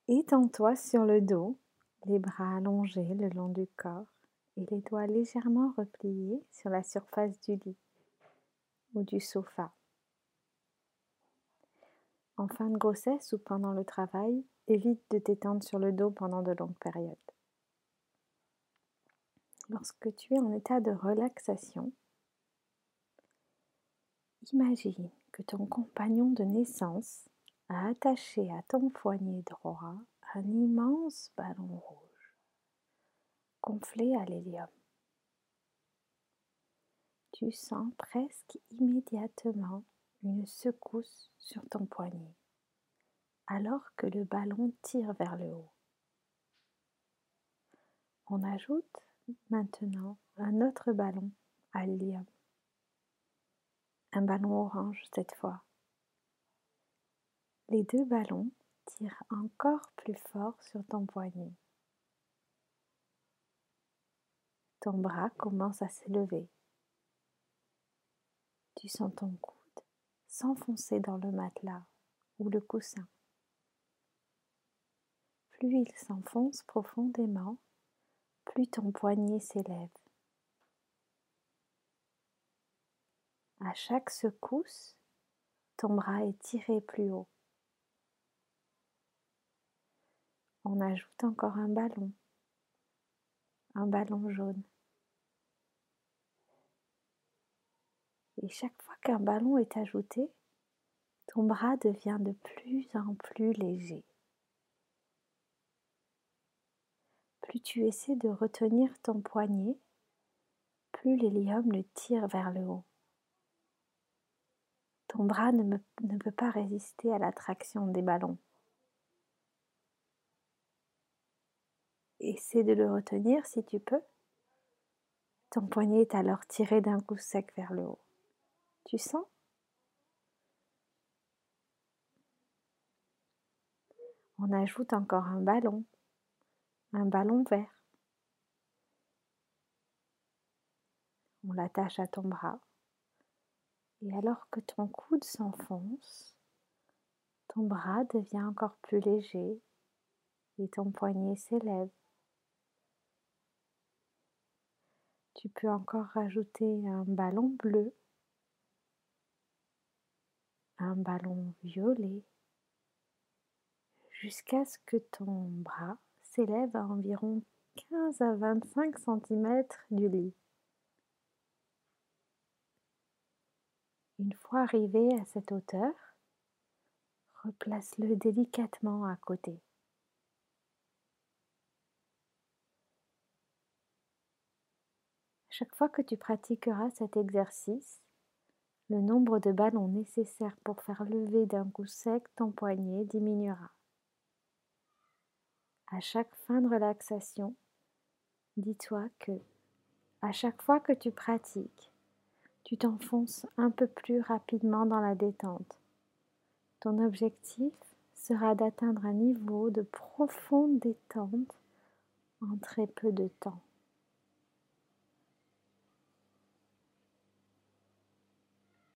Étends-toi sur le dos, les bras allongés le long du corps et les doigts légèrement repliés sur la surface du lit ou du sofa. En fin de grossesse ou pendant le travail, évite de t'étendre sur le dos pendant de longues périodes. Lorsque tu es en état de relaxation, imagine que ton compagnon de naissance a attaché à ton poignet droit un immense ballon rouge, gonflé à l'hélium. Tu sens presque immédiatement une secousse sur ton poignet, alors que le ballon tire vers le haut. On ajoute maintenant un autre ballon à l'hélium, un ballon orange cette fois. Les deux ballons tirent encore plus fort sur ton poignet. Ton bras commence à s'élever. Tu sens ton coude s'enfoncer dans le matelas ou le coussin. Plus il s'enfonce profondément, plus ton poignet s'élève. À chaque secousse, ton bras est tiré plus haut. On ajoute encore un ballon jaune. Et chaque fois qu'un ballon est ajouté, ton bras devient de plus en plus léger. Plus tu essaies de retenir ton poignet, plus l'hélium le tire vers le haut. Ton bras ne peut pas résister à l'attraction des ballons. Essaie de le retenir si tu peux. Ton poignet est alors tiré d'un coup sec vers le haut. Tu sens? On ajoute encore un ballon vert. On l'attache à ton bras. Et alors que ton coude s'enfonce, ton bras devient encore plus léger et ton poignet s'élève. Tu peux encore rajouter un ballon bleu, un ballon violet, jusqu'à ce que ton bras s'élève à environ 15 à 25 cm du lit. Une fois arrivé à cette hauteur, replace-le délicatement à côté. Chaque fois que tu pratiqueras cet exercice, le nombre de ballons nécessaires pour faire lever d'un coup sec ton poignet diminuera. À chaque fin de relaxation, dis-toi que, à chaque fois que tu pratiques, tu t'enfonces un peu plus rapidement dans la détente. Ton objectif sera d'atteindre un niveau de profonde détente en très peu de temps.